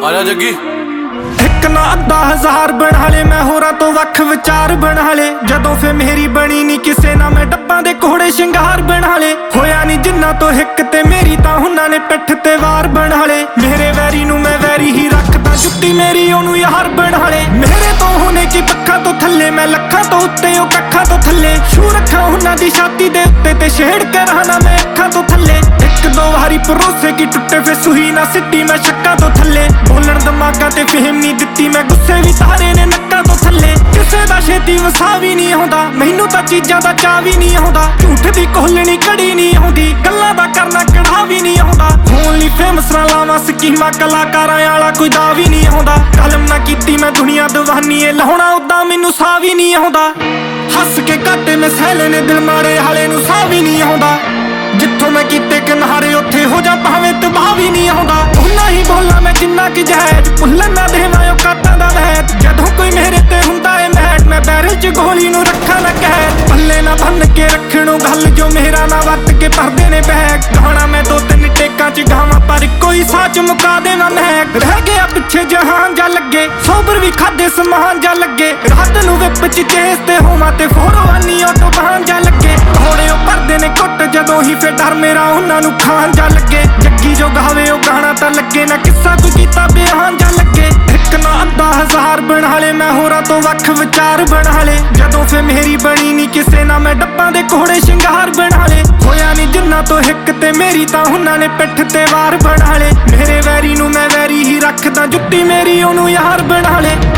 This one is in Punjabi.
ਆਜਾ ਜੱਗੀ। ਇੱਕ ਨਾ ਅੱਧਾ ਹਜ਼ਾਰ ਬਣਾ ਲੇ ਮੈਂ ਹੋਰਾਂ ਤੋਂ ਵੱਖ ਵਿਚਾਰ ਬਣਾ ਲੇ। ਜਦੋਂ ਫੇ ਮੇਰੀ ਬਣੀ ਨੀ ਕਿਸੇ ਨਾ ਮੈਂ ਡੱਬਾਂ ਦੇ ਕੋੜੇ ਸ਼ਿੰਗਾਰ ਬਣਾ ਲੇ। ਹੋਇਆ ਨੀ ਜਿੰਨਾ ਤੋਂ ਹਿੱਕ ਤੇ ਮੇਰੀ ਤਾਂ ਉਹਨਾਂ ਨੇ ਪਿੱਠ ਤੇ ਵਾਰ ਬਣਾ ਲੇ। ਮੇਰੇ ਵੈਰੀ ਨੂੰ ਮੈਂ ਵੈਰੀ ਹੀ ਰੱਖਦਾ, ਜੁੱਤੀ ਮੇਰੀ ਉਹਨੂੰ ਯਾਰ ਬਣਾ ਲੇ। ਮੇਰੇ ਤੋਂ ਹੋਣੇ ਕੀ ਪੱਖਾਂ ਤੋਂ ਥੱਲੇ, ਮੈਂ ਲੱਖਾਂ ਤੋਂ ਉੱਤੇ ਉਹ ਕੱਖਾਂ ਤੋਂ ਥੱਲੇ। ਸ਼ੂ ਰੱਖਾਂ ਉਹਨਾਂ ਦੀ ਛਾਤੀ ਦੇ ਉੱਤੇ ਤੇ ਛੇੜ ਕੇ ਰਹਿਣਾ ਮੈਂ ਅੱਖਾਂ ਤੋਂ ਥੱਲੇ। ਇੱਕ ਦੋ ਵਾਰੀ ਭਰੋਸੇ ਕੀ ਟੁੱਟੇ ਫੇ ਸੂਈ ਨਾ ਸਿੱਟੀ ਮੈਂ ਛੱਕਾਂ ਤੋਂ ਥੱਲੇ। ਬੋਲਣ ਦਿਮਾਗਾਂ ਤੇ ਫਹਿਮ ਨਹੀਂ ਦਿੱਤੀ ਮੈਂ, ਗੁੱਸੇ ਵੀ ਤਾਰੇ ਨੇ ਨੱਕਾਂ ਤੋਂ ਥੱਲੇ। ਕਿਸੇ ਦਾ ਛੇਤੀ ਵਸਾ ਵੀ ਨਹੀਂ ਆਉਂਦਾ, ਮੈਨੂੰ ਤਾਂ ਚੀਜ਼ਾਂ ਦਾ ਚਾਅ ਵੀ ਨਹੀਂ ਆਉਂਦਾ। ਝੂਠ ਦੀ ਕੋਹਲਣੀ ਕੜੀ ਨਹੀਂ ਆਉਂਦੀ, ਗੱਲਾਂ ਦਾ ਕਰਨਾ ਕੜਾ ਵੀ ਨਹੀਂ ਆਉਂਦਾ। ਹੋਣ ਲਈ ਫੇਮਸ ਨਾ ਲਾਵਾਂ ਸਕੀਮਾਂ, ਕਲਾਕਾਰਾਂ ਵਾਲਾ ਕੋਈ ਦਾ ਵੀ ਨਹੀਂ ਆਉਂਦਾ। ਕਲਮ ਨਾ ਕੀਤੀ ਮੈਂ ਦੁਨੀਆ ਦੀਵਾਨੀ ਏ, ਲਾਉਣਾ ਉਦਾਂ ਮੈਨੂੰ ਸਾਹ ਵੀ ਨਹੀਂ ਆਉਂਦਾ। ਹੱਸ ਕੇ ਘਾਟੇ ਮੈਂ ਸਹਿਲੇ ਨੇ ਦਿਲ ਮਾਰੇ ਹਾਲੇ ਨੂੰ ਸਾਹ ਵੀ ਨਹੀਂ ਆਉਂਦਾ। ਜਿੱਥੋਂ ਮੈਂ ਕੀਤੇ ਕਿਨਾਰੇ ਉੱਥੇ ਹੋ ਜਾ ਭਾਵੇਂ ਤਬਾਹ ਵੀ ਨਹੀਂ ਆਉਂਦਾ। ਉਹਨਾਂ ਹੀ ਬੋਲਾਂ ਮੈਂ ਜਿੰਨਾ ਕਿ ਜਹਿਜ, ਭੁੱਲਣ ਨਾ ਦੇਵਾਂ ਉਹ ਕਾਤਾਂ ਦਾ ਵੈਦ। ਜਦੋਂ ਕੋਈ ਮੇਰੇ ਤੇ ਹੁੰਦਾ ਏ ਮੈਟ, ਮੈਂ ਬੈਰਲ 'ਚ ਗੋਲੀ ਨੂੰ ਰੱਖਾਂ ਨਾ ਕੈਦ। ਪੱਲੇ ਨਾ ਬੰਨ ਕੇ ਰੱਖਣੋਂ ਗੱਲ ਜੋ ਮੇਰਾ ਨਾ ਵਰਤ ਕੇ ਭਰਦੇ ਨੇ ਬੈਗ। ਗਾਣਾ ਮੈਂ ਦੋ ਤਿੰਨ ਟੇਕਾਂ 'ਚ ਗਾਵਾਂ ਪਰ ਕੋਈ ਸਾਚ ਮੁਕਾ ਦੇਵਾਂ ਮਹਿਕ। ਰਹਿ ਗਿਆ ਪਿੱਛੇ ਜਹਾਨ ਜਾ ਲੱਗੇ, ਸੋਬਰ ਵੀ ਖਾਦੇ ਸਮਾਨ ਜਾ ਲੱਗੇ। ਰਾਤ ਨੂੰ ਵਿਪ 'ਚ ਚੇਸ ਤੇ ਹੋਵਾਂ ਤੇ ਫੋਰਵਾਨੀ ਆਟੋ ਬਹਾਨ ਜਾ ਲੱਗੇ। ਘੋੜੇ ਉਹ ਭਰਦੇ ਨੇ ਕੁੱਟ ਜਦੋਂ ਹੀ ਫੇ ਡਰ ਮੇਰਾ ਉਹਨਾਂ ਨੂੰ ਖਾਣ ਜਾ ਲੱਗੇ। ਜੱਗੀ ਜੋ ਗਾਵੇ ਉਹ ਗਾਣਾ ਤਾਂ ਲੱਗੇ ਨਾ, ਕਿੱਸਾ ਕੋਈ ਕੀਤਾ ਬਿਆਨ ਜਾ ਲੱਗੇ। ਇੱਕ ਨਾ ਅੱਧਾ ਹਜ਼ਾਰ ਬਣਾ ਲੇ ਮੈਂ ਹੋਰਾਂ ਤੋਂ ਵੱਖ ਵਿਚਾਰ ਬਣਾ ਲੇ। ਜਦੋਂ ਫੇ ਮੇਰੀ ਬਣੀ ਨੀ ਕਿਸੇ ਨਾ ਮੈਂ ਡੱਬਾਂ ਦੇ ਕੋੜੇ ਸ਼ਿੰਗਾਰ ਬਣਾ ਲੇ। ਹੋਇਆ ਨੀ ਜਿੰਨਾ ਤੋਂ ਹਿੱਕ ਤੇ ਮੇਰੀ ਤਾਂ ਉਹਨਾਂ ਨੇ ਪਿੱਠ ਤੇ ਵਾਰ ਬਣਾ ਲੇ। ਮੇਰੇ ਵੈਰੀ ਨੂੰ ਮੈਂ ਵੈਰੀ ਹੀ ਰੱਖਦਾ, ਜੁੱਤੀ ਮੇਰੀ ਉਹਨੂੰ ਯਾਰ ਬਣਾ ਲੇ।